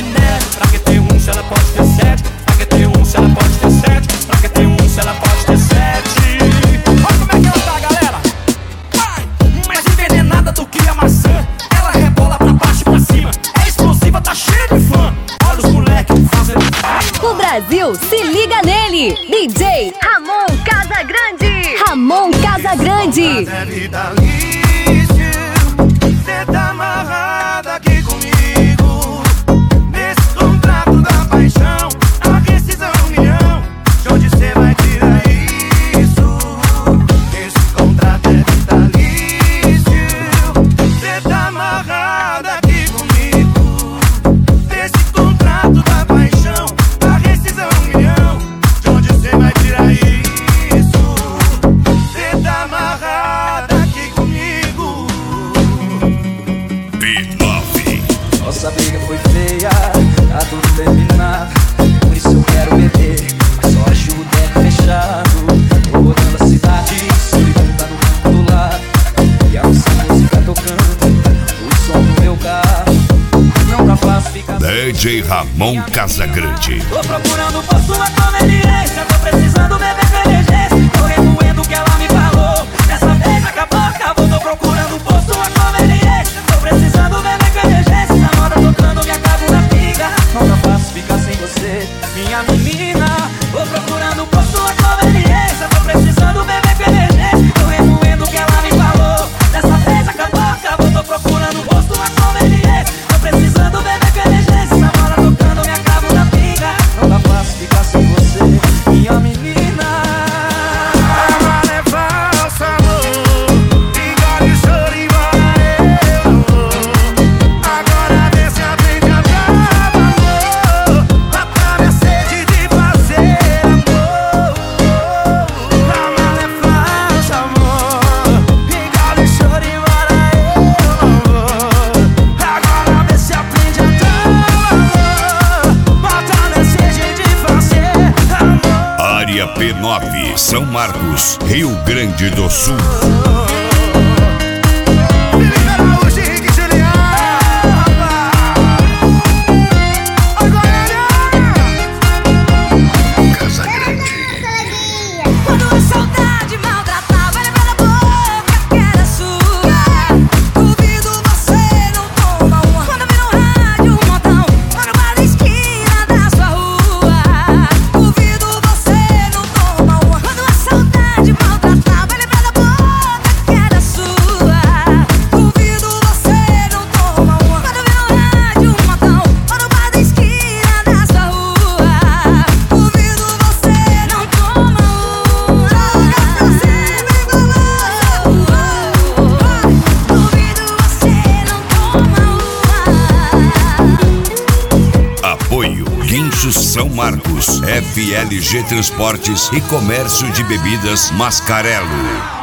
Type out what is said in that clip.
neve. Pra que ter um se ela pode ter sete? Pra que ter um se ela pode ter sete? Pra que ter um se ela pode ter sete? Olha como é que ela tá, galera. Vai! Mais envenenada do que a maçã. Ela rebola pra baixo e pra cima. É explosiva, tá cheia de fã. Olha os moleques fazendo. O Brasil se liga nele. DJ Ramon Casagrande. Ramon Casagrande. Cê tá amarrada aqui comigo. Nesse contrato da paixão, a rescisão é 1 milhão. De onde cê vai tirar isso? Esse contrato é vitalício. Cê tá amarrada aqui comigo. Nesse contrato da paixão, a rescisão é 1 milhão. De onde cê vai tirar isso? Cê tá amarrada aqui comigo. Nossa briga foi feia, tá tudo terminado. Por isso eu quero beber, mas só acho o teto fechado. Tô rodando a cidade, se tá no canto do lado. E a nossa música tocando, o som do meu carro. Não tá fácil ficar. DJ Ramon Casagrande. Tô procurando por sua conveniência, tô precisando beber com emergência. Tô remoendo o que ela me falou, dessa vez acabou, acabou. Tô procurando por sua conveniência, tô precisando beber com emergência. Na moda tocando, me acabo na pinga. Não tá fácil ficar sem você, minha menina. Tô procurando por sua conveniência, tô precisando beber com emergência. Tô remoendo o que ela me falou, dessa vez acabou, acabou. Tô procurando por sua conveniência, tô precisando beber com emergência. Na moda tocando, me acabo na pinga. Não tá fácil ficar sem você, minha menina. Agora é falso amor, engole o choro e embora eu não vou. Agora vê se aprende a dar valor, matar minha sede de fazer amor. Agora é falso amor, engole o choro e embora eu não vou. Agora vê se aprende a dar valor, matar minha sede de fazer amor. Área P9, São Marcos, Rio Grande do Sul. Felipe Araújo e Henrique Juliana. Oi, Goiânia. Quando a saudade maltratava, lembra da boca que era sua. Duvido você não toma uma. Quando vira um rádio, um montão, lá no bar da esquina da sua rua. Duvido você não toma uma. Quando a saudade maltratava, lembra da boca que era sua. Duvido você não toma uma. Quando vira um rádio, um montão, lá no bar da esquina da sua rua. Duvido você não toma uma. Apoio Guinchos São Marcos, FLG Transportes e Comércio de Bebidas Mascarello.